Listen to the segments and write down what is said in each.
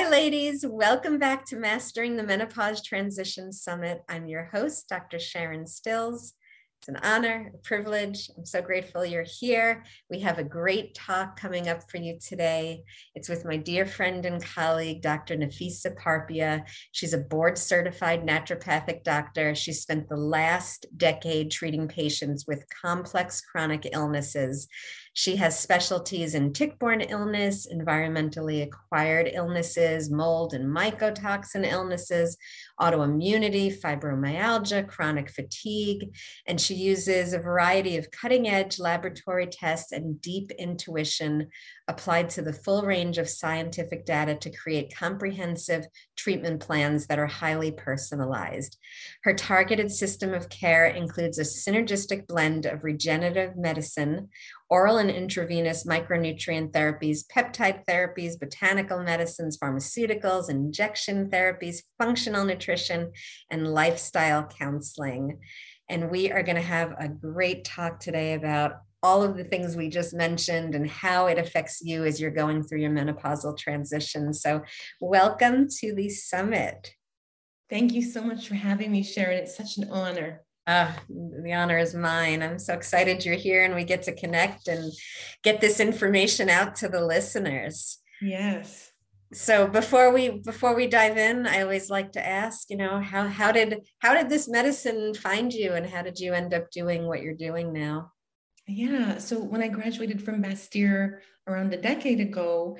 ladies. Welcome back to Mastering the Menopause Transition Summit. I'm your host, Dr. Sharon Stills. It's an honor, a privilege. I'm so grateful you're here. We have a great talk coming up for you today. It's with my dear friend and colleague, Dr. Nafisa Parpia. She's a board-certified naturopathic doctor. She spent the last decade treating patients with complex chronic illnesses. She has specialties in tick-borne illness, environmentally acquired illnesses, mold and mycotoxin illnesses, autoimmunity, fibromyalgia, chronic fatigue, and she uses a variety of cutting-edge laboratory tests and deep intuition applied to the full range of scientific data to create comprehensive treatment plans that are highly personalized. Her targeted system of care includes a synergistic blend of regenerative medicine, oral and intravenous micronutrient therapies, peptide therapies, botanical medicines, pharmaceuticals, injection therapies, functional nutrition, and lifestyle counseling. And we are going to have a great talk today about all of the things we just mentioned and how it affects you as you're going through your menopausal transition. So welcome to the summit. Thank you so much for having me, Sharon. It's such an honor. The honor is mine. I'm so excited you're here and we get to connect and get this information out to the listeners. Yes. So before we dive in, I always like to ask, how did this medicine find you and how did you end up doing what you're doing now? Yeah. So when I graduated from Bastyr around a decade ago,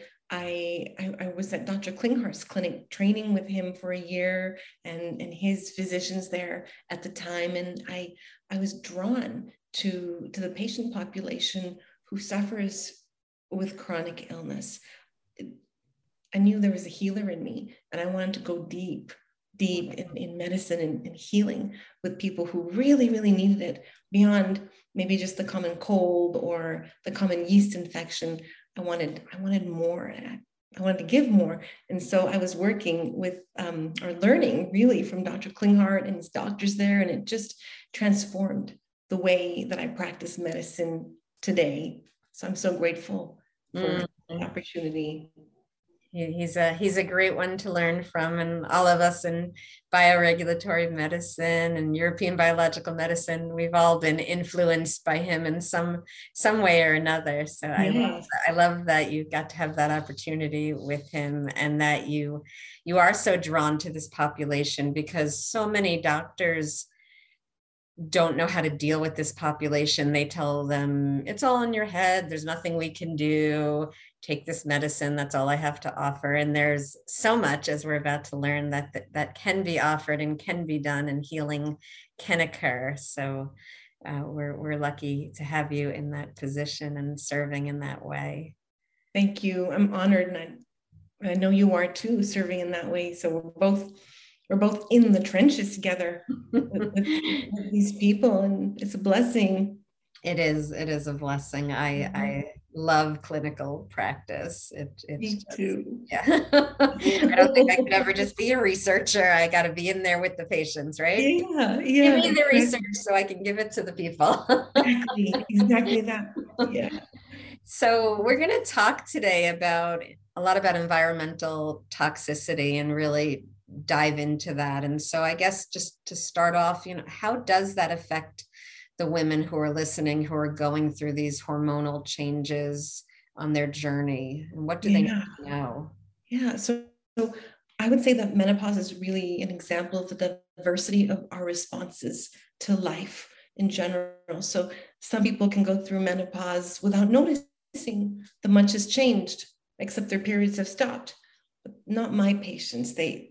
I was at Dr. Klinghart's clinic training with him for a year and his physicians there at the time. And I was drawn to the patient population who suffers with chronic illness. I knew there was a healer in me and I wanted to go deep in medicine and healing with people who really, really needed it beyond maybe just the common cold or the common yeast infection. I wanted more. I wanted to give more. And so I was working with or learning really from Dr. Klinghart and his doctors there. And it just transformed the way that I practice medicine today. So I'm so grateful for the opportunity. He's a great one to learn from, and all of us in bioregulatory medicine and European biological medicine, we've all been influenced by him in some way or another. So yes. I love that you got to have that opportunity with him and that you are so drawn to this population because so many doctors don't know how to deal with this population. They tell them it's all in your head. There's nothing we can do. Take this medicine. That's all I have to offer. And there's so much, as we're about to learn, that can be offered and can be done, and healing can occur. So we're lucky to have you in that position and serving in that way. Thank you. I'm honored, and I know you are too, serving in that way. So we're both in the trenches together with these people, and it's a blessing. It is a blessing. I love clinical practice. Me too. Yeah. I don't think I could ever just be a researcher. I got to be in there with the patients, right? Yeah. Give me the research so I can give it to the people. Exactly that. Yeah. So we're going to talk today about a lot about environmental toxicity and really dive into that. And so I guess just to start off, how does that affect the women who are listening, who are going through these hormonal changes on their journey? And what do they need to know? Yeah. So I would say that menopause is really an example of the diversity of our responses to life in general. So some people can go through menopause without noticing that much has changed, except their periods have stopped. But not my patients. They're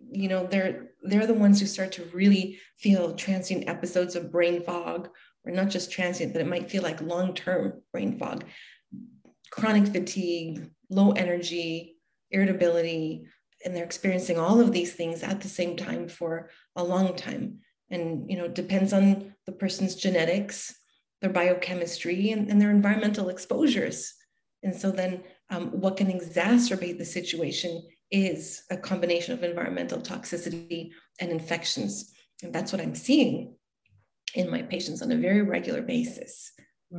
the ones who start to really feel transient episodes of brain fog, or not just transient, but it might feel like long-term brain fog, chronic fatigue, low energy, irritability, and they're experiencing all of these things at the same time for a long time. And, it depends on the person's genetics, their biochemistry, and their environmental exposures. And so then what can exacerbate the situation is a combination of environmental toxicity and infections. And that's what I'm seeing in my patients on a very regular basis.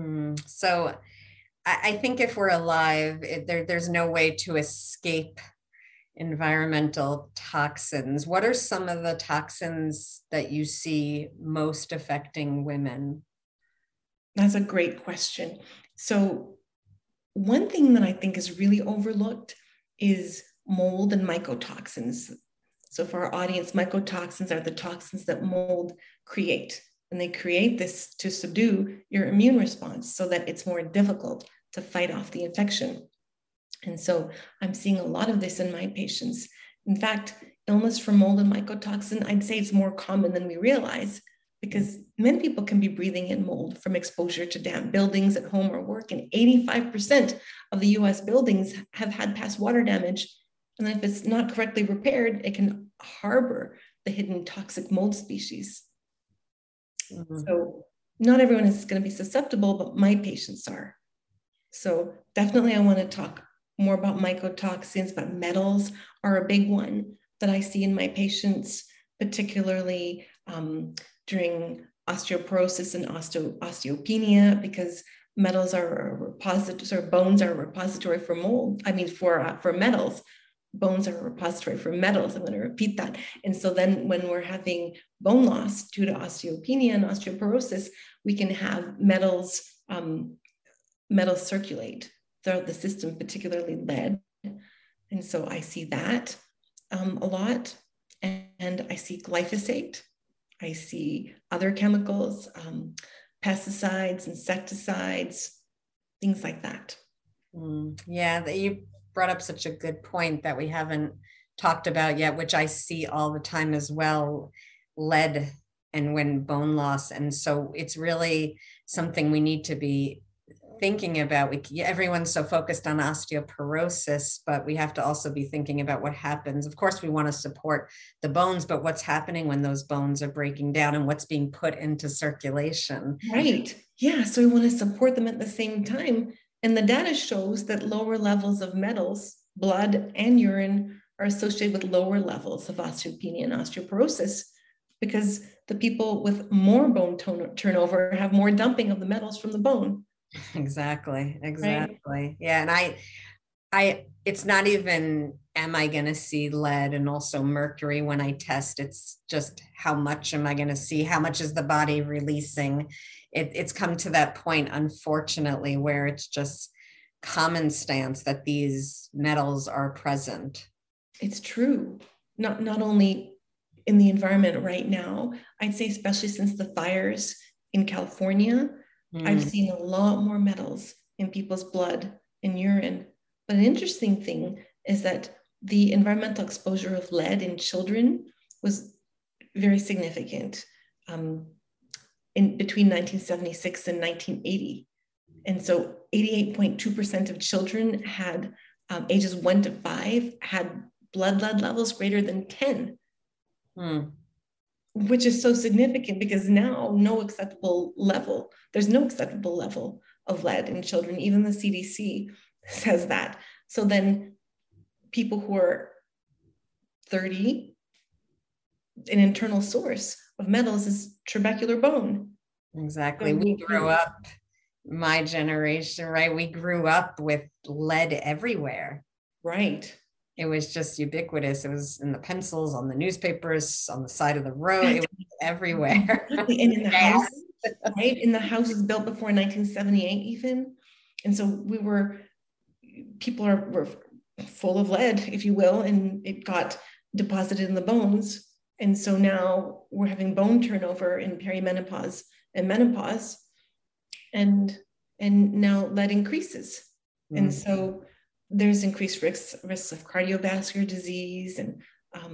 So I think if we're alive, there's no way to escape environmental toxins. What are some of the toxins that you see most affecting women? That's a great question. So one thing that I think is really overlooked is mold and mycotoxins. So for our audience, mycotoxins are the toxins that mold create. And they create this to subdue your immune response so that it's more difficult to fight off the infection. And so I'm seeing a lot of this in my patients. In fact, illness from mold and mycotoxin, I'd say it's more common than we realize, because many people can be breathing in mold from exposure to damp buildings at home or work. And 85% of the US buildings have had past water damage. And if it's not correctly repaired, it can harbor the hidden toxic mold species. Mm-hmm. So not everyone is going to be susceptible, but my patients are. So definitely I want to talk more about mycotoxins, but metals are a big one that I see in my patients, particularly during osteoporosis and osteopenia, because metals are a repository, or bones are a repository for mold. I mean, for metals, bones are a repository for metals. I'm going to repeat that. And so then when we're having bone loss due to osteopenia and osteoporosis, we can have metals circulate throughout the system, particularly lead. And so I see that a lot. And I see glyphosate. I see other chemicals, pesticides, insecticides, things like that. Yeah, you brought up such a good point that we haven't talked about yet, which I see all the time as well, lead and when bone loss. And so it's really something we need to be thinking about. Everyone's so focused on osteoporosis, but we have to also be thinking about what happens. Of course, we want to support the bones, but what's happening when those bones are breaking down and what's being put into circulation. Right. Yeah. So we want to support them at the same time. And the data shows that lower levels of metals, blood and urine, are associated with lower levels of osteopenia and osteoporosis, because the people with more bone turnover have more dumping of the metals from the bone. Exactly. Right? Yeah. And I, it's not even, am I going to see lead and also mercury when I test? It's just how much am I going to see? How much is the body releasing? It's come to that point, unfortunately, where it's just common stance that these metals are present. It's true. Not only in the environment right now, I'd say especially since the fires in California, I've seen a lot more metals in people's blood and urine. But an interesting thing is that the environmental exposure of lead in children was very significant in between 1976 and 1980. And so 88.2% of children had ages 1 to 5 had blood lead levels greater than 10. Which is so significant, because now there's no acceptable level of lead in children. Even the CDC says that. So then people who are 30, an internal source of metals is trabecular bone. Exactly. We grew up, my generation, right? We grew up with lead everywhere. Right. It was just ubiquitous. It was in the pencils, on the newspapers, on the side of the road. It was everywhere. And in the house, right? In the houses built before 1978 even. And so people were full of lead, if you will, and it got deposited in the bones. And so now we're having bone turnover in perimenopause and menopause, and now lead increases. And so there's increased risks of cardiovascular disease and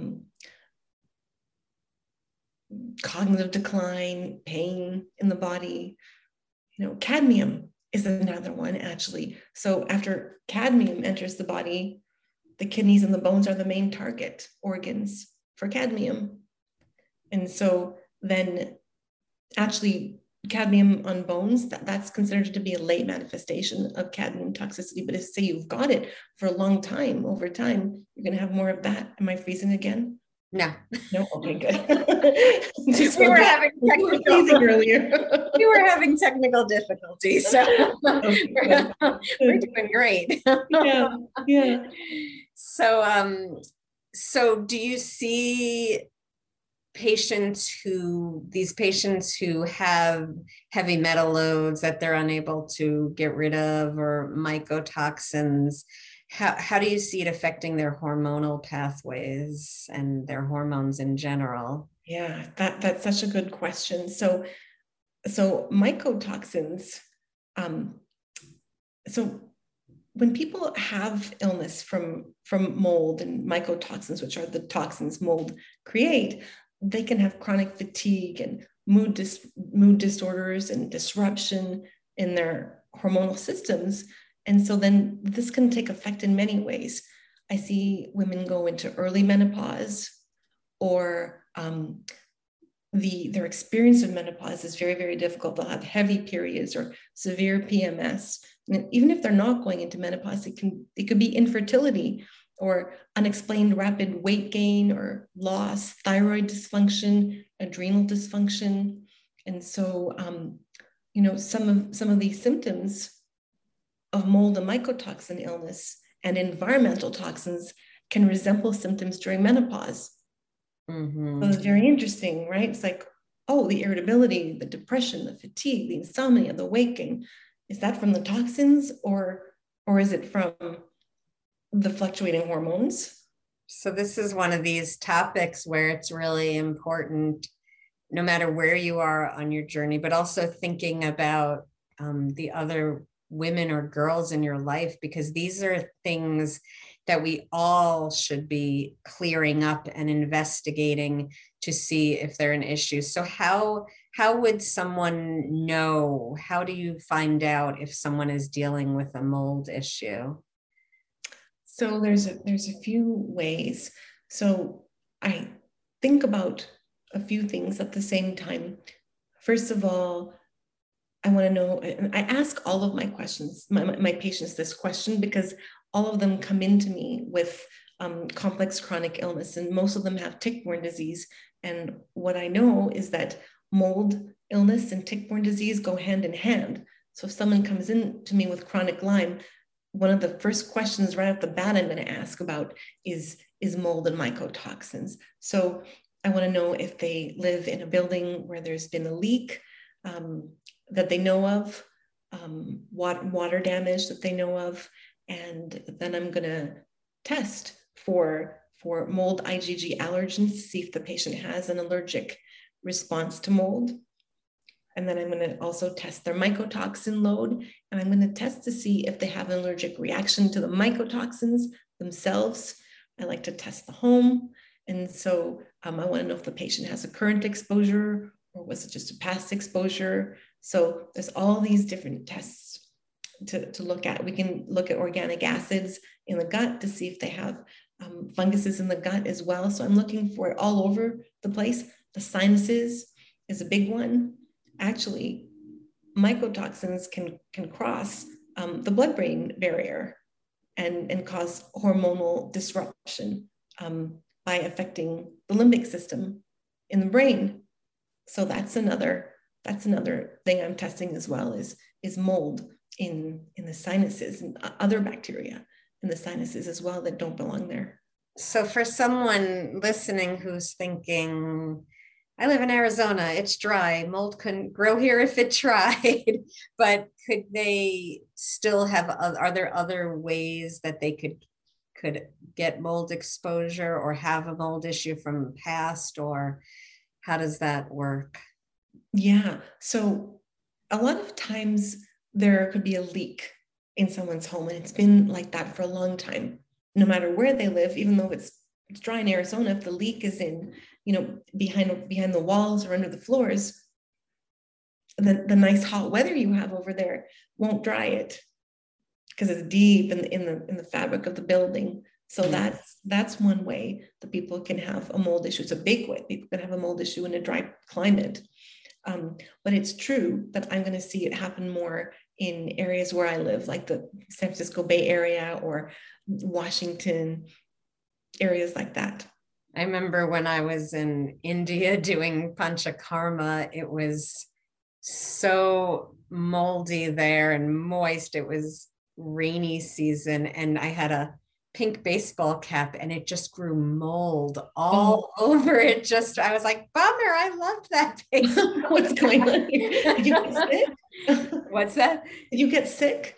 cognitive decline, pain in the body. Cadmium is another one, actually. So after cadmium enters the body, the kidneys and the bones are the main target organs for cadmium. And so then actually cadmium on bones, that's considered to be a late manifestation of cadmium toxicity. But if, say, you've got it for a long time, over time, you're going to have more of that. Am I freezing again? No. No, okay, good. Just We were having technical earlier. We were having technical difficulties, so Okay, we're doing great. Yeah, yeah. So do you see these patients who have heavy metal loads that they're unable to get rid of, or mycotoxins? How do you see it affecting their hormonal pathways and their hormones in general? Yeah, that's such a good question. So mycotoxins, so when people have illness from mold and mycotoxins, which are the toxins mold create, they can have chronic fatigue and mood disorders and disruption in their hormonal systems. And so then this can take effect in many ways. I see women go into early menopause, or their experience of menopause is very, very difficult. They'll have heavy periods or severe PMS. And even if they're not going into menopause, it could be infertility or unexplained rapid weight gain or loss, thyroid dysfunction, adrenal dysfunction. And so, some of these symptoms of mold and mycotoxin illness and environmental toxins can resemble symptoms during menopause. Mm-hmm. So it's very interesting, right? It's like, oh, the irritability, the depression, the fatigue, the insomnia, the weight gain, is that from the toxins, or is it from the fluctuating hormones? So this is one of these topics where it's really important, no matter where you are on your journey, but also thinking about the other women or girls in your life, because these are things that we all should be clearing up and investigating to see if they're an issue. So how would someone know? How do you find out if someone is dealing with a mold issue? So there's a few ways. So I think about a few things at the same time. First of all, I want to know, and I ask all of my patients this question, because all of them come into me with complex chronic illness, and most of them have tick-borne disease. And what I know is that mold illness and tick-borne disease go hand in hand. So if someone comes in to me with chronic Lyme, one of the first questions right off the bat I'm going to ask about is mold and mycotoxins. So I want to know if they live in a building where there's been a leak that they know of, water damage that they know of, and then I'm going to test for mold IgG allergens to see if the patient has an allergic response to mold. And then I'm going to also test their mycotoxin load, and I'm going to test to see if they have an allergic reaction to the mycotoxins themselves. I like to test the home. And so I want to know if the patient has a current exposure, or was it just a past exposure? So there's all these different tests to look at. We can look at organic acids in the gut to see if they have funguses in the gut as well. So I'm looking for it all over the place. The sinuses is a big one. Actually, mycotoxins can cross the blood-brain barrier and cause hormonal disruption by affecting the limbic system in the brain. So that's another thing I'm testing as well, is mold in the sinuses and other bacteria in the sinuses as well that don't belong there. So for someone listening who's thinking, I live in Arizona, it's dry, mold couldn't grow here if it tried, but could they still have, are there other ways that they could get mold exposure or have a mold issue from past, or how does that work? Yeah, so a lot of times there could be a leak in someone's home, and it's been like that for a long time, no matter where they live. Even though it's dry in Arizona, if the leak is in, behind the walls or under the floors, the nice hot weather you have over there won't dry it, because it's deep in the fabric of the building. So that's one way that people can have a mold issue. It's a big way people can have a mold issue in a dry climate. But it's true that I'm going to see it happen more in areas where I live, like the San Francisco Bay Area or Washington, areas like that. I remember when I was in India doing panchakarma, it was so moldy there and moist. It was rainy season, and I had a pink baseball cap and it just grew mold all over it. Just, I was like, bummer, I loved that baseball. What's going on here? Did you get sick? What's that? Did you get sick?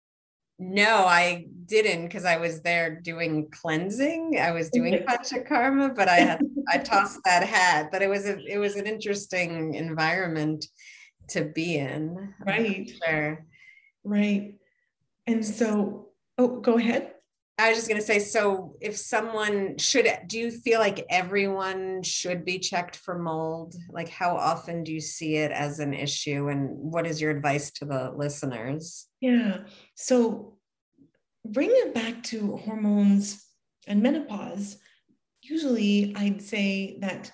No, I didn't, because I was there doing cleansing. I was doing panchakarma, but I tossed that hat. But it was an interesting environment to be in. Right. Sure. Right. And so, oh, go ahead. I was just going to say, so if someone do you feel like everyone should be checked for mold? Like, how often do you see it as an issue? And what is your advice to the listeners? Yeah. So bring it back to hormones and menopause. Usually I'd say that,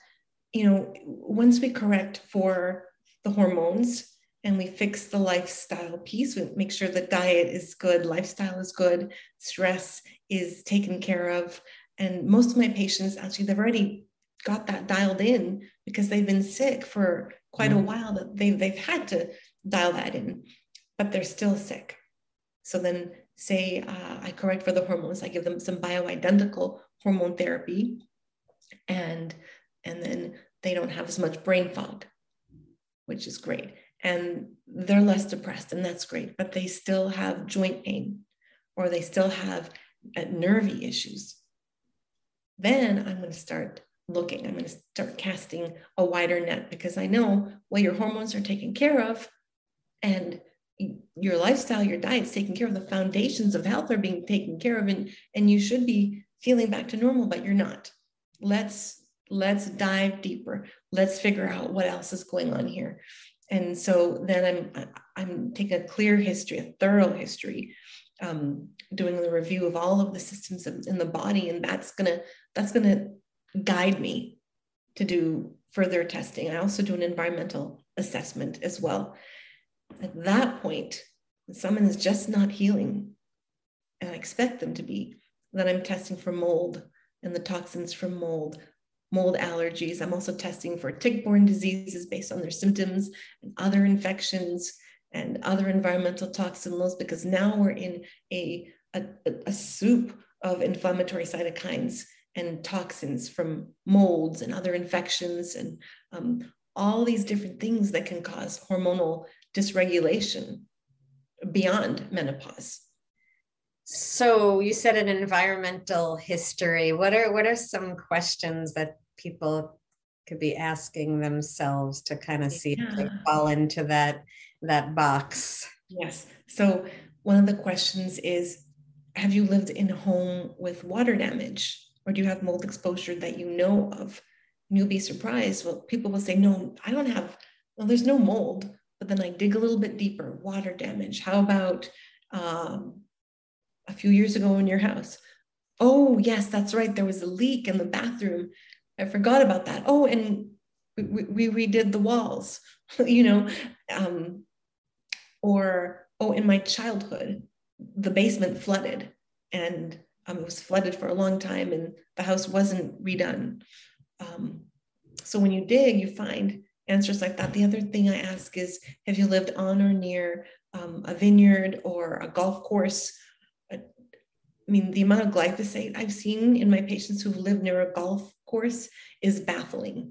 once we correct for the hormones and we fix the lifestyle piece, we make sure the diet is good, lifestyle is good, stress is taken care of. And most of my patients, actually, they've already got that dialed in because they've been sick for quite a while, that they've had to dial that in, but they're still sick. So then say I correct for the hormones, I give them some bioidentical hormone therapy, and then they don't have as much brain fog, which is great. And they're less depressed, and that's great, but they still have joint pain, or they still have nervy issues. Then I'm going to start looking, I'm going to start casting a wider net, because I know, well, your hormones are taken care of, and your lifestyle, your diet's taken care of, the foundations of health are being taken care of, and you should be feeling back to normal, but you're not. Let's dive deeper. Let's figure out what else is going on here. And so then I'm taking a clear history, a thorough history, doing the review of all of the systems in the body, and that's gonna guide me to do further testing. I also do an environmental assessment as well. At that point, when someone is just not healing, and I expect them to be, then I'm testing for mold and the toxins from mold allergies. I'm also testing for tick-borne diseases based on their symptoms, and other infections and other environmental toxin loads, because now we're in a soup of inflammatory cytokines and toxins from molds and other infections, and all these different things that can cause hormonal dysregulation beyond menopause. So you said an environmental history. What are some questions that people could be asking themselves to kind of see if they fall into that box? Yes. So one of the questions is, have you lived in a home with water damage, or do you have mold exposure that you know of? And you'll be surprised. Well, people will say, no, I don't have, well, there's no mold. But then I dig a little bit deeper, water damage. How about a few years ago in your house? Oh, yes, that's right. There was a leak in the bathroom. I forgot about that. Oh, and we redid the walls, or, oh, in my childhood, the basement flooded, and it was flooded for a long time, and the house wasn't redone. So when you dig, you find answers like that. The other thing I ask is, have you lived on or near a vineyard or a golf course? I mean, the amount of glyphosate I've seen in my patients who've lived near a golf course is baffling.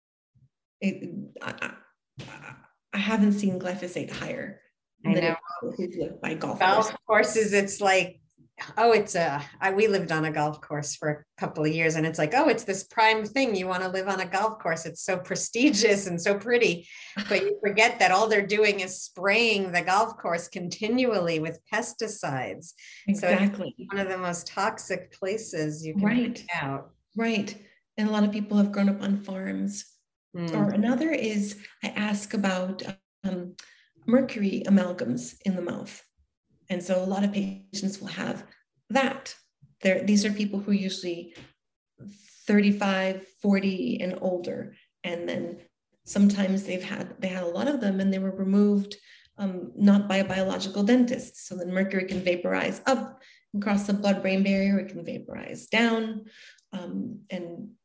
I haven't seen glyphosate higher than who've lived by golf courses. It's like, oh, we lived on a golf course for a couple of years, and it's like, oh, it's this prime thing. You want to live on a golf course. It's so prestigious and so pretty, but you forget that all they're doing is spraying the golf course continually with pesticides. Exactly. So it's one of the most toxic places you can find out. Right. And a lot of people have grown up on farms. Or another is, I ask about mercury amalgams in the mouth. And so a lot of patients will have that. These are people who are usually 35, 40 and older. And then sometimes they had a lot of them, and they were removed not by a biological dentist. So then mercury can vaporize up across the blood-brain barrier. It can vaporize down. And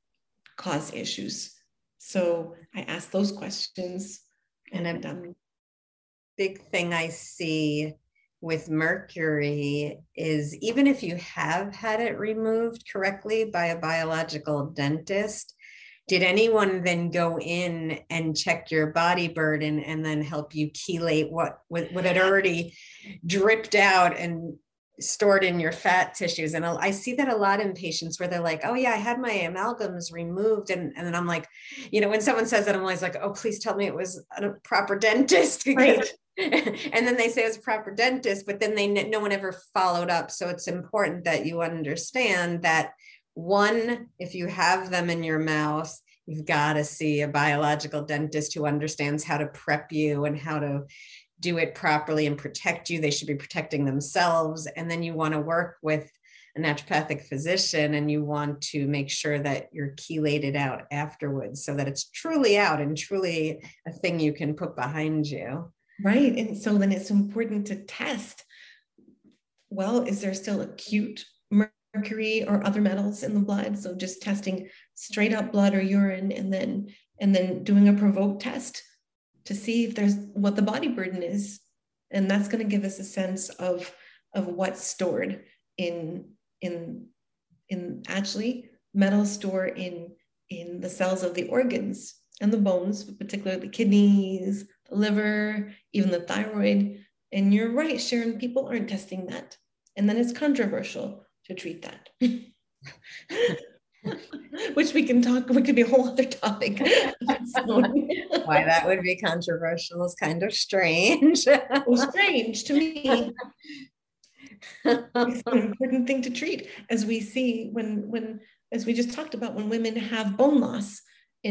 cause issues. So I ask those questions. And a big thing I see with mercury is even if you have had it removed correctly by a biological dentist, did anyone then go in and check your body burden and then help you chelate what had already dripped out and stored in your fat tissues? And I see that a lot in patients where they're like, oh yeah, I had my amalgams removed. And then I'm like, when someone says that, I'm always like, oh, please tell me it was a proper dentist. Right. And then they say it was a proper dentist, but then no one ever followed up. So it's important that you understand that one, if you have them in your mouth, you've got to see a biological dentist who understands how to prep you and how to do it properly and protect you. They should be protecting themselves. And then you want to work with a naturopathic physician and you want to make sure that you're chelated out afterwards so that it's truly out and truly a thing you can put behind you. Right. And so then it's important to test, well, is there still acute mercury or other metals in the blood? So just testing straight up blood or urine and then doing a provoked test to see if there's what the body burden is. And that's going to give us a sense of what's stored in actually metals store in the cells of the organs and the bones, particularly the kidneys, the liver, even the thyroid. And you're right, Sharon, people aren't testing that. And then it's controversial to treat that. Which we could be a whole other topic. Why that would be controversial is kind of strange. Well, strange to me. It's an important thing to treat, as we see when as we just talked about, when women have bone loss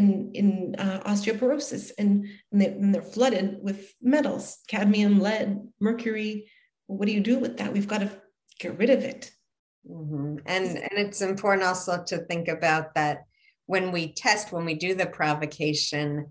in osteoporosis and they're flooded with metals, cadmium, lead, mercury. What do you do with that? We've got to get rid of it. Mm-hmm. And it's important also to think about that when we do the provocation,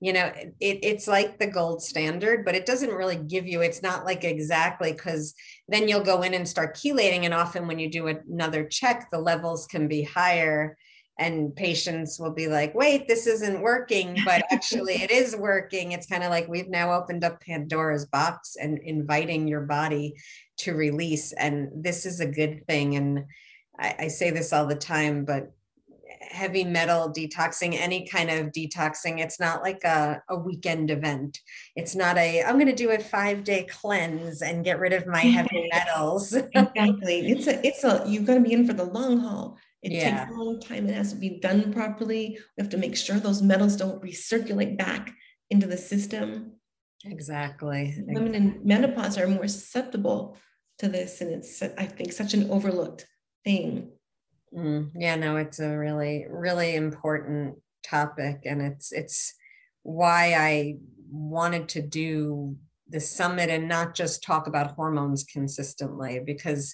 it's like the gold standard, but it doesn't really give you, it's not like exactly, because then you'll go in and start chelating. And often when you do another check, the levels can be higher and patients will be like, wait, this isn't working, but actually it is working. It's kind of like we've now opened up Pandora's box and inviting your body to release. And this is a good thing. And I say this all the time, but heavy metal detoxing, any kind of detoxing, it's not like a weekend event. It's not I'm going to do a 5-day cleanse and get rid of my heavy metals. Exactly. You've got to be in for the long haul. It takes a long time. It has to be done properly. We have to make sure those metals don't recirculate back into the system. Exactly. Women in menopause are more susceptible to this. And it's, I think, such an overlooked thing. Yeah, no, it's a really, really important topic. And it's why I wanted to do the summit and not just talk about hormones consistently, because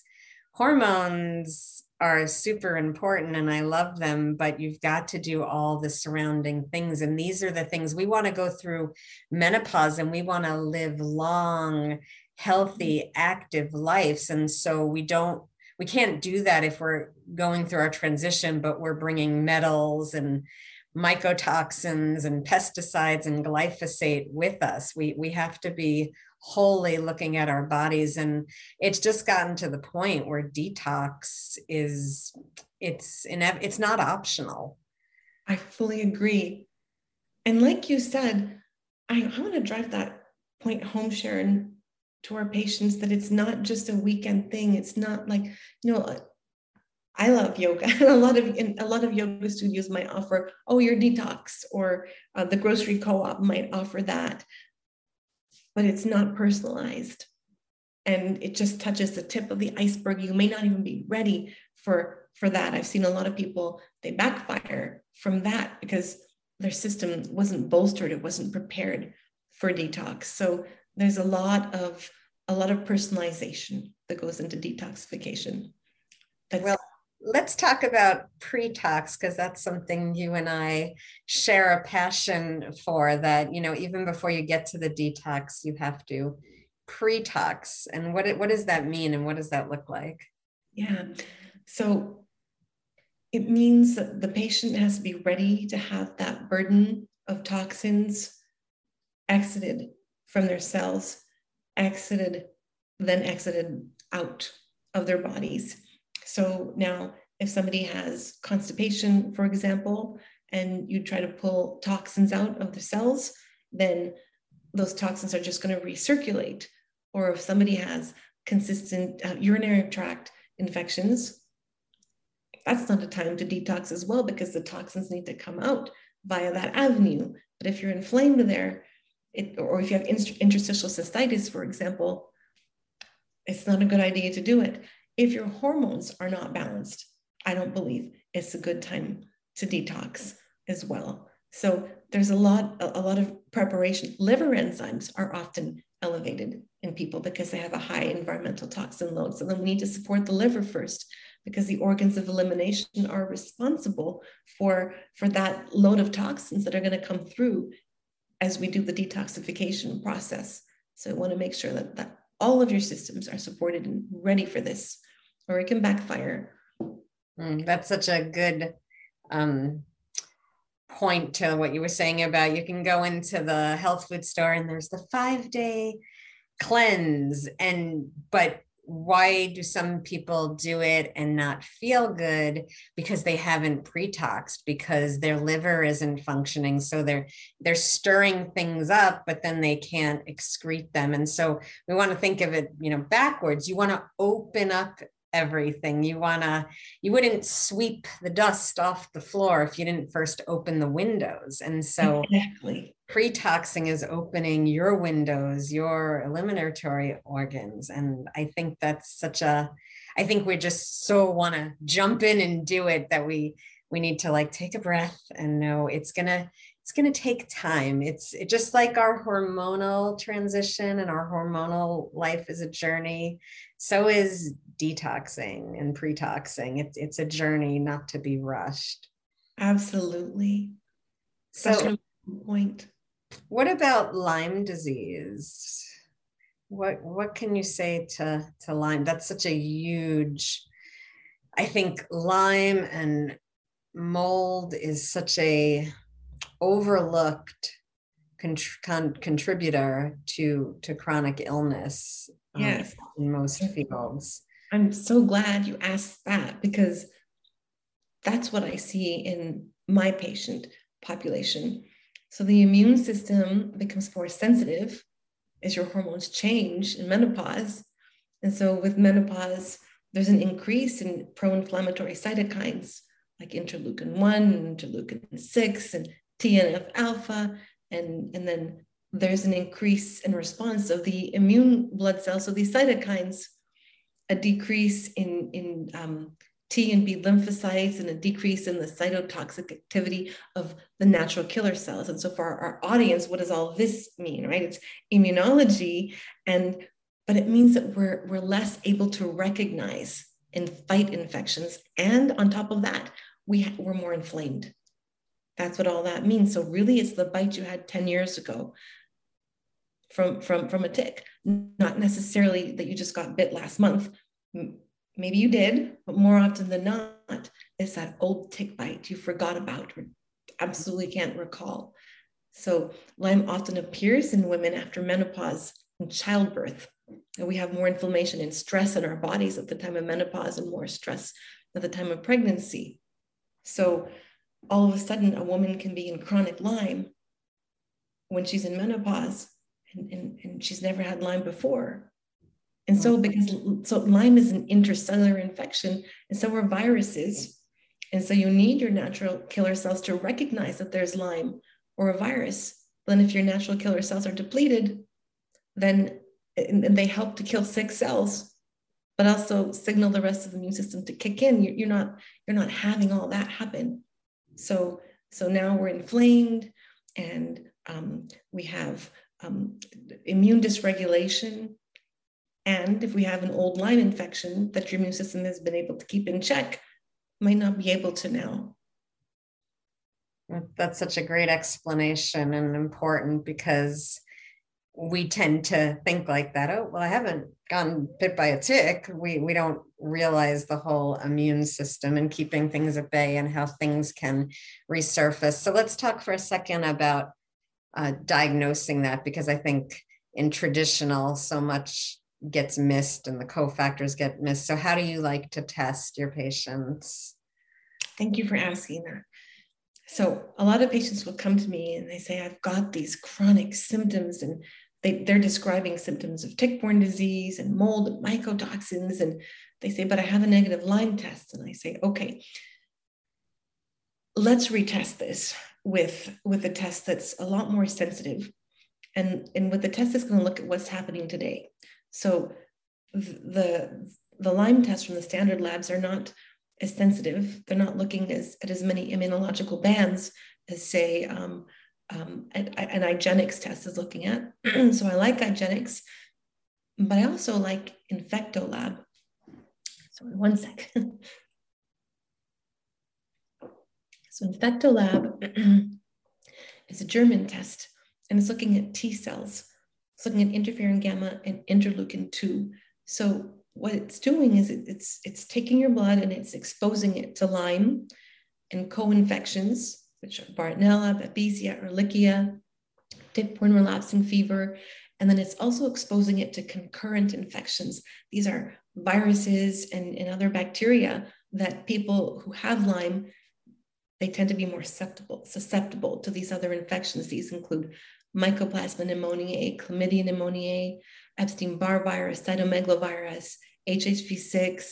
hormones are super important and I love them, but you've got to do all the surrounding things. And these are the things we want to go through menopause, and we want to live long, healthy, active lives. And so we can't do that if we're going through our transition, but we're bringing metals and mycotoxins and pesticides and glyphosate with us. We have to be wholly looking at our bodies. And it's just gotten to the point where detox it's not optional. I fully agree. And like you said, I want to drive that point home, Sharon, to our patients, that it's not just a weekend thing. It's not like, I love yoga. a lot of yoga studios might offer, your detox, or the grocery co-op might offer that, but it's not personalized. And it just touches the tip of the iceberg. You may not even be ready for that. I've seen a lot of people, they backfire from that because their system wasn't bolstered. It wasn't prepared for detox. So there's a lot of personalization that goes into detoxification. Well, let's talk about pre-tox, because that's something you and I share a passion for, that, even before you get to the detox, you have to pre-tox. And what does that mean? And what does that look like? Yeah. So It means that the patient has to be ready to have that burden of toxins exited from their cells, then exited out of their bodies. So now, if somebody has constipation, for example, and you try to pull toxins out of the cells, then those toxins are just going to recirculate. Or if somebody has consistent urinary tract infections, that's not a time to detox as well, because the toxins need to come out via that avenue. But if you're inflamed there, or if you have interstitial cystitis, for example, it's not a good idea to do it. If your hormones are not balanced, I don't believe it's a good time to detox as well. So there's a lot of preparation. Liver enzymes are often elevated in people because they have a high environmental toxin load. So then we need to support the liver first, because the organs of elimination are responsible for that load of toxins that are going to come through as we do the detoxification process. So I want to make sure that all of your systems are supported and ready for this, or it can backfire. That's such a good point to what you were saying about, you can go into the health food store and there's the 5-day cleanse, but why do some people do it and not feel good? Because they haven't pre-toxed, because their liver isn't functioning. So they're stirring things up, but then they can't excrete them. And so we want to think of it, backwards. You want to open up everything. You wouldn't sweep the dust off the floor if you didn't first open the windows. And so exactly. Pre-toxing is opening your windows, your eliminatory organs. And I think that's I think we just so want to jump in and do it, that we need to take a breath and know it's going to take time. It's just like our hormonal transition, and our hormonal life is a journey. So is detoxing and pre-toxing. It's a journey not to be rushed. Absolutely. So such an important point. What about Lyme disease? What can you say to Lyme? That's such a huge, I think Lyme and mold is such a overlooked contributor to chronic illness. Yes. In most fields. I'm so glad you asked that, because that's what I see in my patient population. So the immune system becomes more sensitive as your hormones change in menopause. And so with menopause, there's an increase in pro-inflammatory cytokines like interleukin 1, interleukin 6, and TNF alpha. And then there's an increase in response of the immune blood cells. So these cytokines, a decrease in T and B lymphocytes, and a decrease in the cytotoxic activity of the natural killer cells. And so for our audience, what does all this mean, right? It's immunology, but it means that we're less able to recognize and fight infections. And on top of that, we're more inflamed. That's what all that means. So really, it's the bite you had 10 years ago from a tick, not necessarily that you just got bit last month. Maybe you did, but more often than not, it's that old tick bite you forgot about or absolutely can't recall. So Lyme often appears in women after menopause and childbirth. And we have more inflammation and stress in our bodies at the time of menopause, and more stress at the time of pregnancy. So all of a sudden, a woman can be in chronic Lyme when she's in menopause, and she's never had Lyme before. And so Lyme is an intercellular infection, and so are viruses. And so you need your natural killer cells to recognize that there's Lyme or a virus. Then if your natural killer cells are depleted, then and they help to kill sick cells, but also signal the rest of the immune system to kick in. You're not having all that happen. So now we're inflamed, and we have immune dysregulation. And if we have an old Lyme infection that your immune system has been able to keep in check, might not be able to now. That's such a great explanation, and important, because we tend to think like that. Oh, well, I haven't gotten bit by a tick. We don't realize the whole immune system and keeping things at bay and how things can resurface. So let's talk for a second about diagnosing that, because I think in traditional, so much gets missed and the cofactors get missed. So how do you like to test your patients? Thank you for asking that. So a lot of patients will come to me and they say, I've got these chronic symptoms, and they're describing symptoms of tick-borne disease and mold and mycotoxins. And they say, but I have a negative Lyme test. And I say, okay, let's retest this with a test that's a lot more sensitive. And with the test that's going to look at what's happening today. So the Lyme tests from the standard labs are not as sensitive. They're not looking at as many immunological bands as, say, an IGeneX test is looking at. So I like IGeneX, but I also like InfectoLab. Sorry, one sec. So InfectoLab is a German test, and it's looking at T cells. It's looking at interferon gamma and interleukin-2. So what it's doing is it's taking your blood and it's exposing it to Lyme and co-infections, which are Bartonella, Babesia, Ehrlichia, tick-borne relapsing fever. And then it's also exposing it to concurrent infections. These are viruses and other bacteria that people who have Lyme, they tend to be more susceptible to these other infections. These include Mycoplasma pneumoniae, Chlamydia pneumoniae, Epstein-Barr virus, cytomegalovirus, HHV6,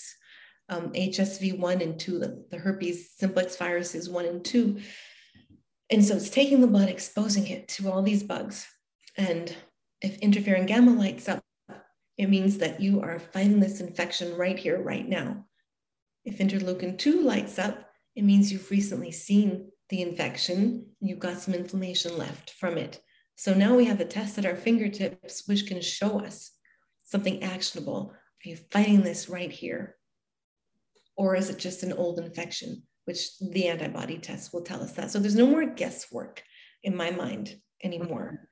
HSV1 and 2, the herpes simplex viruses 1 and 2. And so it's taking the blood, exposing it to all these bugs. And if interferon gamma lights up, it means that you are fighting this infection right here, right now. If interleukin-2 lights up, it means you've recently seen the infection, you've got some inflammation left from it. So now we have a test at our fingertips, which can show us something actionable. Are you fighting this right here? Or is it just an old infection, which the antibody test will tell us that. So there's no more guesswork in my mind anymore.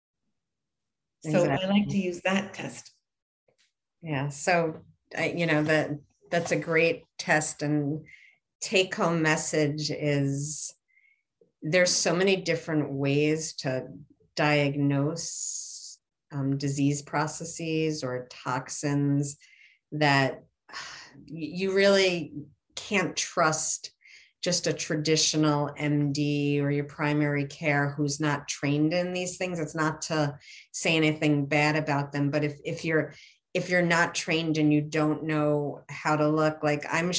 So exactly. I like to use that test. Yeah, so, that's a great test, and take-home message is there's so many different ways to diagnose disease processes or toxins that you really can't trust just a traditional MD or your primary care who's not trained in these things. It's not to say anything bad about them, but if you're not trained and you don't know how to look, like I'm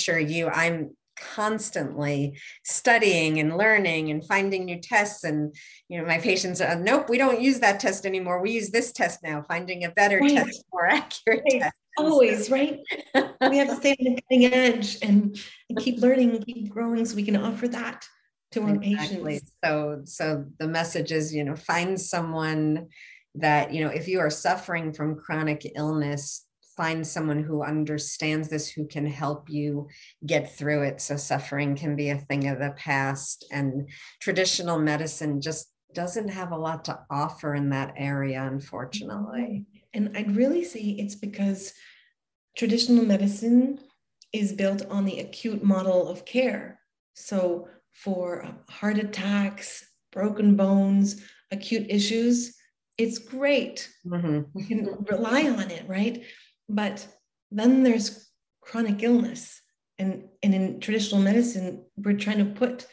constantly studying and learning and finding new tests, and my patients are, nope, we don't use that test anymore, we use this test now, finding a better test, more accurate test. Always, right? We have to stay on the cutting edge and keep learning and keep growing so we can offer that to our patients. So the message is, find someone that, if you are suffering from chronic illness, find someone who understands this, who can help you get through it, so suffering can be a thing of the past. And traditional medicine just doesn't have a lot to offer in that area, unfortunately. And I'd really say it's because traditional medicine is built on the acute model of care. So for heart attacks, broken bones, acute issues, it's great. Mm-hmm. You can rely on it, right? But then there's chronic illness. And in traditional medicine, we're trying to put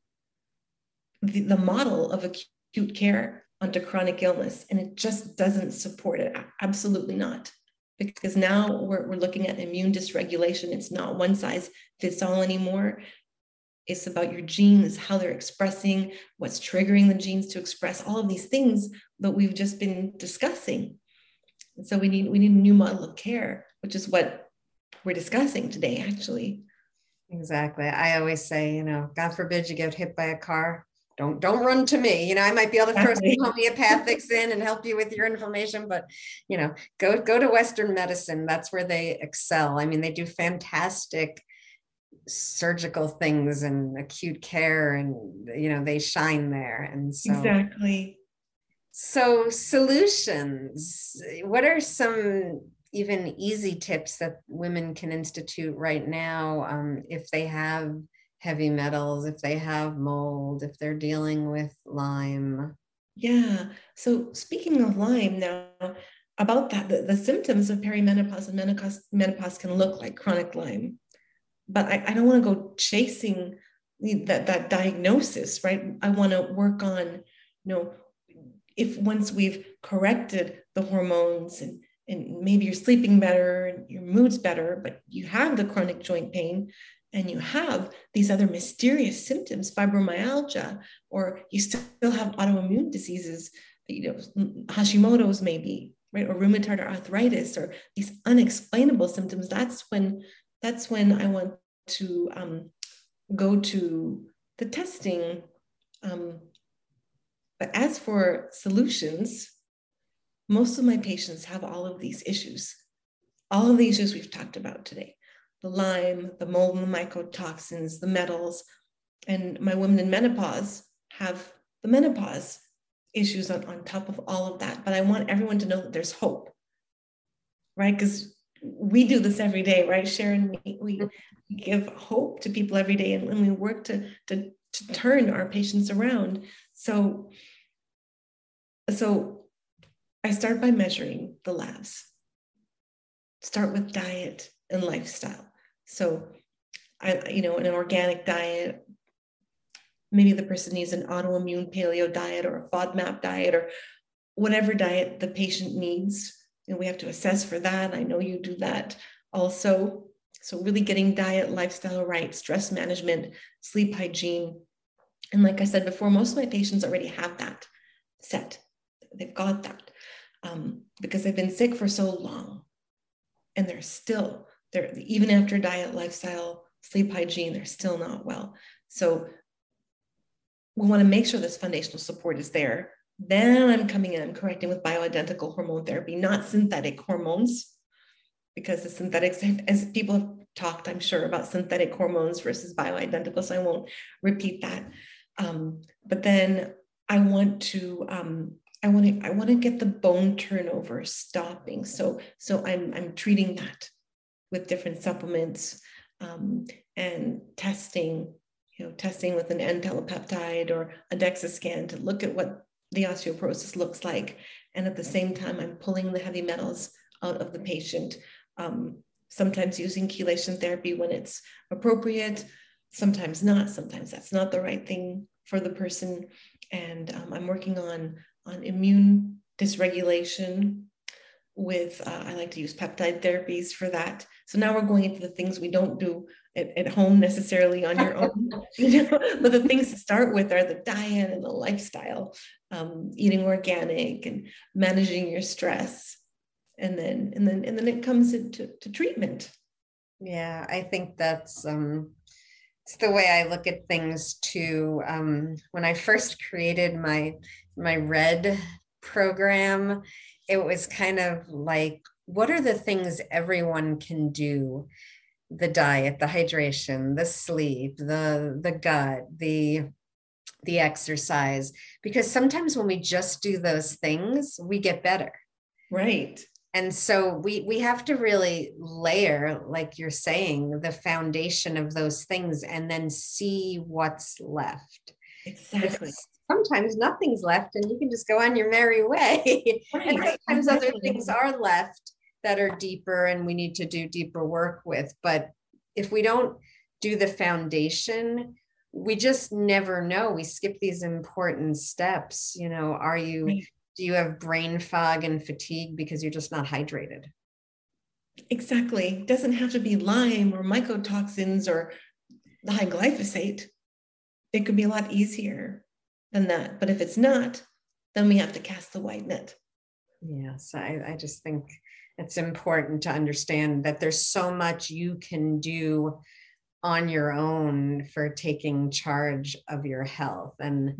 the model of acute care onto chronic illness, and it just doesn't support it. Absolutely not. Because now we're looking at immune dysregulation. It's not one size fits all anymore. It's about your genes, how they're expressing, what's triggering the genes to express, all of these things that we've just been discussing. And so we need a new model of care, which is what we're discussing today, actually. Exactly. I always say, God forbid you get hit by a car. Don't run to me. I might be able to throw some homeopathics in and help you with your inflammation, but go to Western medicine. That's where they excel. I mean, they do fantastic surgical things and acute care, and they shine there. And so exactly. So solutions, what are some even easy tips that women can institute right now if they have heavy metals, if they have mold, if they're dealing with Lyme? Yeah. So speaking of Lyme now, about that, the symptoms of perimenopause and menopause can look like chronic Lyme, but I don't want to go chasing that diagnosis, right? I want to work on, if once we've corrected the hormones and maybe you're sleeping better and your mood's better, but you have the chronic joint pain and you have these other mysterious symptoms, fibromyalgia, or you still have autoimmune diseases, Hashimoto's maybe, right, or rheumatoid arthritis, or these unexplainable symptoms. That's when I want to go to the testing. But as for solutions, most of my patients have all of these issues. All of the issues we've talked about today: the Lyme, the mold and the mycotoxins, the metals. And my women in menopause have the menopause issues on top of all of that. But I want everyone to know that there's hope, right? Because we do this every day, right, Sharon? We give hope to people every day, and we work to turn our patients around. So I start by measuring the labs. Start with diet and lifestyle. So an organic diet, maybe the person needs an autoimmune paleo diet or a FODMAP diet or whatever diet the patient needs. And we have to assess for that. I know you do that also. So really getting diet, lifestyle right, stress management, sleep hygiene. And like I said before, most of my patients already have that set. They've got that because they've been sick for so long. And they're even after diet, lifestyle, sleep hygiene, they're still not well. So we want to make sure this foundational support is there. Then I'm coming in, I'm correcting with bioidentical hormone therapy, not synthetic hormones, because the synthetics, as people have talked, I'm sure, about synthetic hormones versus bioidentical, so I won't repeat that. But then I want to get the bone turnover stopping. So I'm treating that with different supplements and testing with an N-telepeptide or a DEXA scan to look at what the osteoporosis looks like. And at the same time, I'm pulling the heavy metals out of the patient, sometimes using chelation therapy when it's appropriate, sometimes not. Sometimes that's not the right thing for the person. And I'm working on immune dysregulation with, I like to use peptide therapies for that. So now we're going into the things we don't do at home necessarily on your own, but the things to start with are the diet and the lifestyle, eating organic and managing your stress. And then it comes into treatment. Yeah, I think that's it's the way I look at things too. When I first created my RED program, it was kind of like, what are the things everyone can do? The diet, the hydration, the sleep, the gut, the exercise, because sometimes when we just do those things, we get better. Right. And so we have to really layer, like you're saying, the foundation of those things and then see what's left. Exactly. Sometimes nothing's left and you can just go on your merry way. Right. And sometimes other things are left that are deeper and we need to do deeper work with. But if we don't do the foundation, we just never know. We skip these important steps. Do you have brain fog and fatigue because you're just not hydrated? Exactly. It doesn't have to be Lyme or mycotoxins or the high glyphosate. It could be a lot easier than that. But if it's not, then we have to cast the wide net. Yes, I just think it's important to understand that there's so much you can do on your own for taking charge of your health. And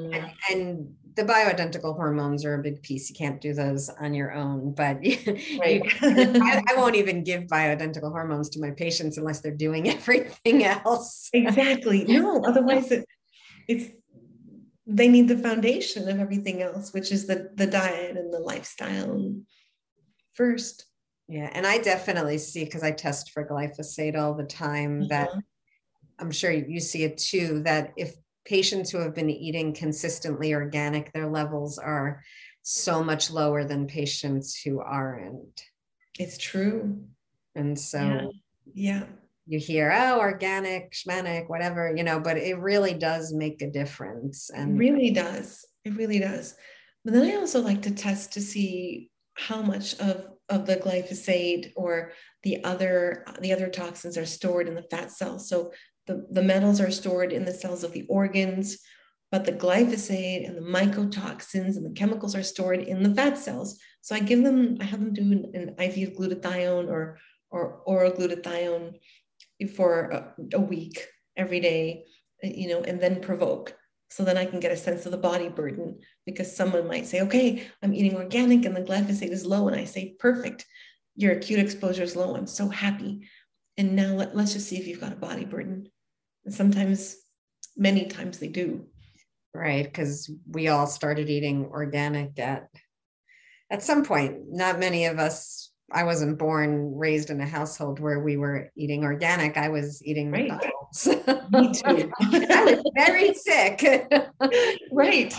the bioidentical hormones are a big piece. You can't do those on your own, but right. I won't even give bioidentical hormones to my patients unless they're doing everything else. Exactly. No, otherwise they need the foundation of everything else, which is the diet and the lifestyle first. Yeah. And I definitely see, because I test for glyphosate all the time, that I'm sure you see it too, that if patients who have been eating consistently organic, their levels are so much lower than patients who aren't. It's true. And so yeah. You hear, oh, organic, schmanic, whatever, but it really does make a difference. And it really does. It really does. But then I also like to test to see how much of the glyphosate or the other toxins are stored in the fat cells. So the metals are stored in the cells of the organs, but the glyphosate and the mycotoxins and the chemicals are stored in the fat cells. So I have them do an IV of glutathione or oral glutathione for a week every day, and then provoke. So then I can get a sense of the body burden, because someone might say, okay, I'm eating organic and the glyphosate is low. And I say, perfect, your acute exposure is low. I'm so happy. And now let's just see if you've got a body burden. And sometimes, many times they do. Right, because we all started eating organic at some point. Not many of us, I wasn't raised in a household where we were eating organic. I was eating McDonald's. Me too. I was very sick. Right.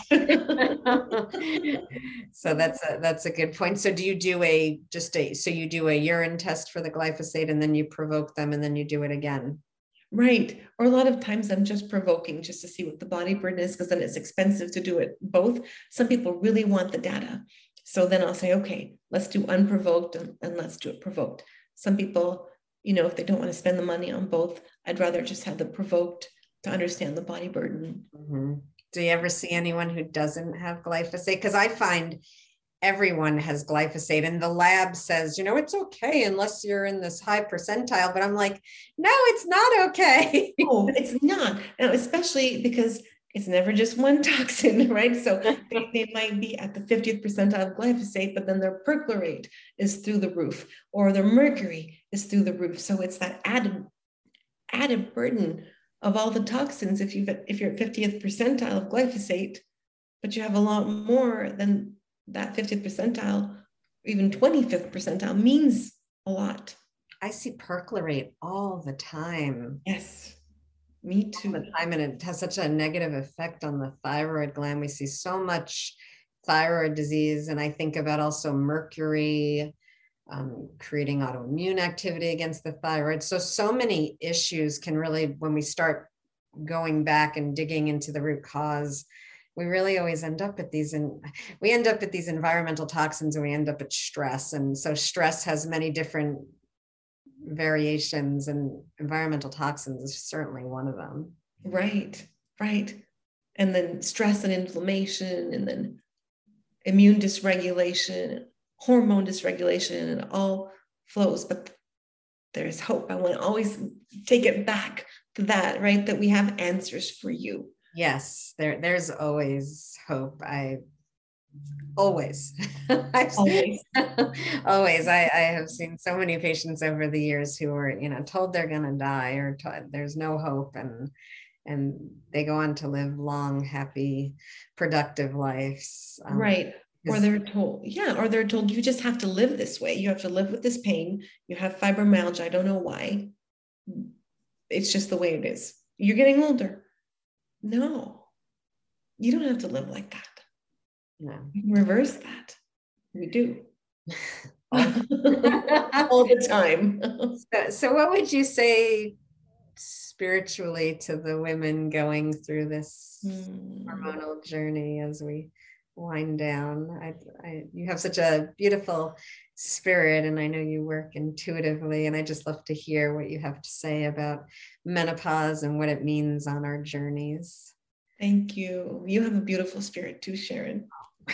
So that's a good point. So do you do so you do a urine test for the glyphosate and then you provoke them and then you do it again? Right. Or a lot of times I'm just provoking just to see what the body burden is, because then it's expensive to do it both. Some people really want the data. So then I'll say, okay, let's do unprovoked and let's do it provoked. Some people, if they don't want to spend the money on both, I'd rather just have the provoked to understand the body burden. Mm-hmm. Do you ever see anyone who doesn't have glyphosate? Because I find everyone has glyphosate and the lab says, it's okay unless you're in this high percentile. But I'm like, no, it's not okay. No, it's not. Now, especially because it's never just one toxin, right? So they might be at the 50th percentile of glyphosate, but then their perchlorate is through the roof, or their mercury is through the roof. So it's that added burden of all the toxins if you're at 50th percentile of glyphosate, but you have a lot more than that 50th percentile, even 25th percentile means a lot. I see perchlorate all the time. Yes. Me too. All the time, and it has such a negative effect on the thyroid gland. We see so much thyroid disease, and I think about also mercury creating autoimmune activity against the thyroid. So many issues can really, when we start going back and digging into the root cause, we really always end up at these environmental toxins, and we end up at stress. And so stress has many different variations, and environmental toxins is certainly one of them. Right. And then stress and inflammation, and then immune dysregulation, hormone dysregulation, and all flows. But there's hope. I want to always take it back to that, right? That we have answers for you. Yes, there's always hope. Always. Always. I have seen so many patients over the years who were, told they're going to die, or there's no hope, and they go on to live long, happy, productive lives. Right. Or they're told, you just have to live this way. You have to live with this pain. You have fibromyalgia. I don't know why. It's just the way it is. You're getting older. No, you don't have to live like that. No. You can reverse that. We do. All the time. So what would you say spiritually to the women going through this hormonal journey as we wind down? You have such a beautiful spirit, and I know you work intuitively, and I just love to hear what you have to say about menopause and what it means on our journeys. Thank you. You have a beautiful spirit too, Sharon.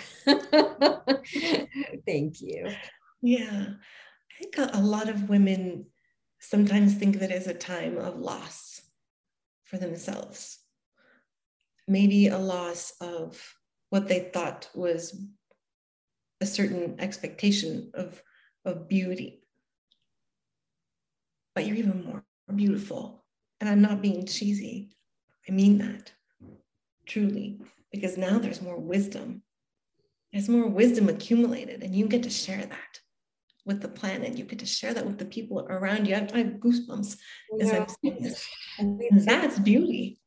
Thank you. Yeah. I think a lot of women sometimes think of it as a time of loss for themselves. Maybe a loss of what they thought was a certain expectation of beauty. But you're even more beautiful. And I'm not being cheesy. I mean that, truly. because now there's more wisdom. There's more wisdom accumulated, and you get to share that with the planet. You get to share that with the people around you. I have goosebumps as I'm saying this. And that's beauty,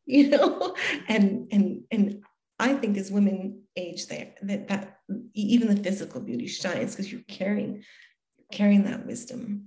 and I think as women age there, that even the physical beauty shines because you're carrying that wisdom,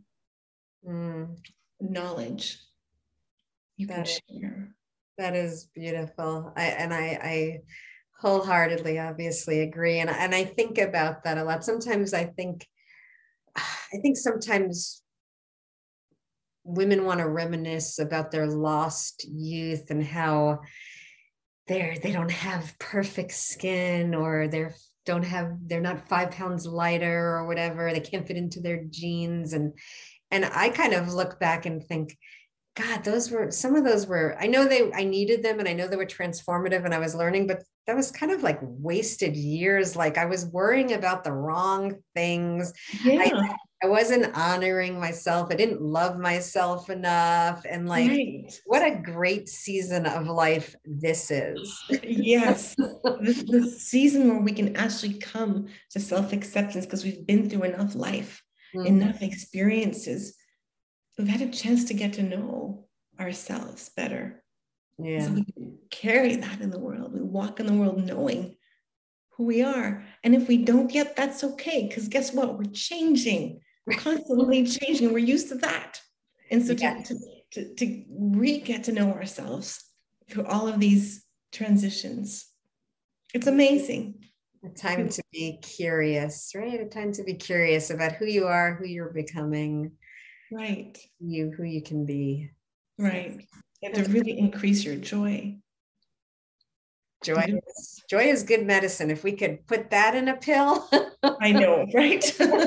knowledge you can share. That is beautiful. I wholeheartedly obviously agree. And I think about that a lot. Sometimes I think sometimes women want to reminisce about their lost youth and how they don't have perfect skin, or they're not 5 pounds lighter or whatever. They can't fit into their jeans. And I kind of look back and think, God, some of those were, I needed them, and I know they were transformative and I was learning, but that was kind of like wasted years. Like I was worrying about the wrong things. Yeah. I wasn't honoring myself. I didn't love myself enough. And what a great season of life this is. Yes. the season where we can actually come to self-acceptance because we've been through enough life, enough experiences. We've had a chance to get to know ourselves better. Yeah. So we can carry that in the world. We walk in the world knowing who we are. And if we don't yet, that's okay. Because guess what? We're changing. We're constantly changing. We're used to that. And so to get to know ourselves through all of these transitions, it's amazing. A time to be curious, right? A time to be curious about who you are, who you're becoming. Right. Who you can be. Right. And to really increase your joy. Joy is good medicine. If we could put that in a pill. I know, right?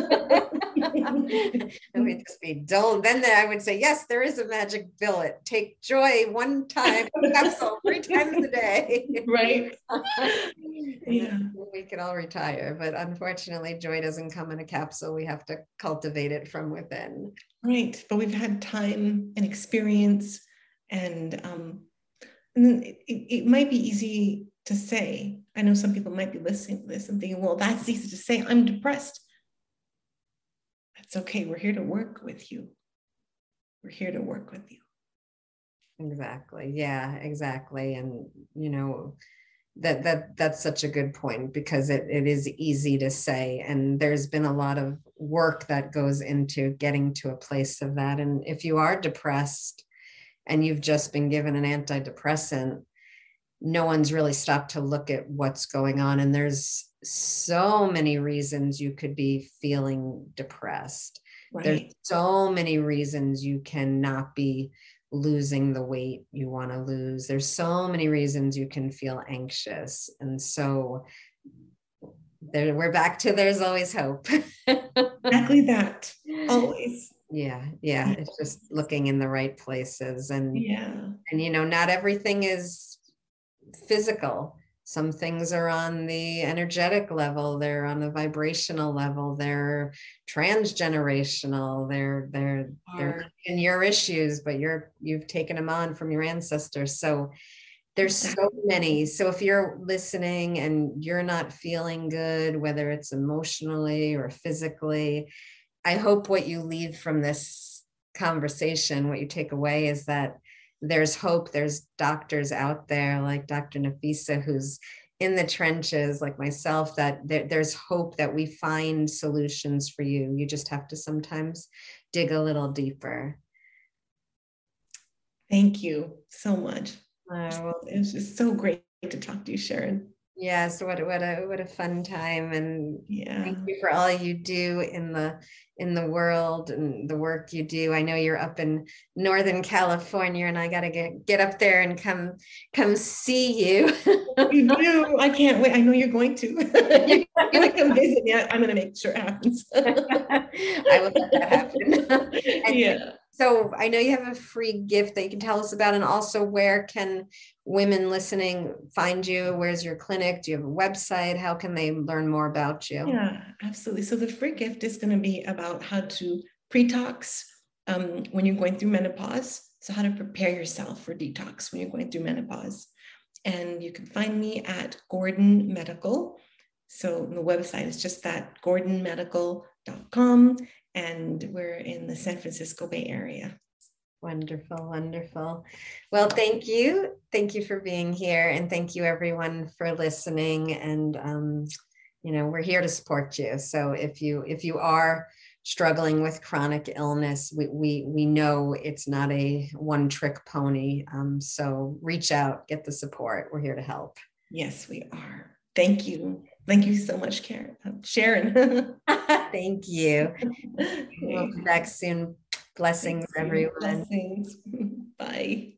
It would just be dull. Then I would say, yes, there is a magic bullet. Take joy one time, capsule 3 times a day. Right. Yeah. We could all retire, but unfortunately, joy doesn't come in a capsule. We have to cultivate it from within. Right. But we've had time and experience, and it might be easy to say. I know some people might be listening to this and thinking, well, that's easy to say. I'm depressed. That's okay. We're here to work with you. We're here to work with you. Exactly. Yeah, exactly. And, that's such a good point, because it is easy to say. And there's been a lot of work that goes into getting to a place of that. And if you are depressed and you've just been given an antidepressant, no one's really stopped to look at what's going on. And there's so many reasons you could be feeling depressed. Right. There's so many reasons you cannot be losing the weight you want to lose. There's so many reasons you can feel anxious. And so we're back to there's always hope. Exactly that. Always. Yeah. It's just looking in the right places. And not everything is physical. Some things are on the energetic level, they're on the vibrational level, they're transgenerational, they're in your issues, but you've taken them on from your ancestors. So there's so many. So if you're listening and you're not feeling good, whether it's emotionally or physically, I hope what you leave from this conversation, what you take away, is that there's hope. There's doctors out there like Dr. Nafisa, who's in the trenches like myself, that there's hope that we find solutions for you. You just have to sometimes dig a little deeper. Thank you so much. It was just so great to talk to you, Sharon. Yes, what a fun time. And thank you for all you do in the world and the work you do. I know you're up in Northern California, and I got to get up there and come see you. You do. I can't wait. I know you're going to. You're going to come visit me. I'm going to make sure it happens. I will let that happen. So I know you have a free gift that you can tell us about, and also where can women listening find you? Where's your clinic? Do you have a website? How can they learn more about you? Yeah, absolutely. So the free gift is going to be about how to pre-tox when you're going through menopause. So how to prepare yourself for detox when you're going through menopause. And you can find me at Gordon Medical. So the website is just that, gordonmedical.com. And we're in the San Francisco Bay Area. Wonderful, wonderful. Well, thank you. Thank you for being here. And thank you everyone for listening. And, we're here to support you. So if you are struggling with chronic illness, we know it's not a one-trick pony. So reach out, get the support. We're here to help. Yes, we are. Thank you. Thank you so much, Sharon. Thank you. We'll be back soon. Blessings, everyone. Blessings. Bye.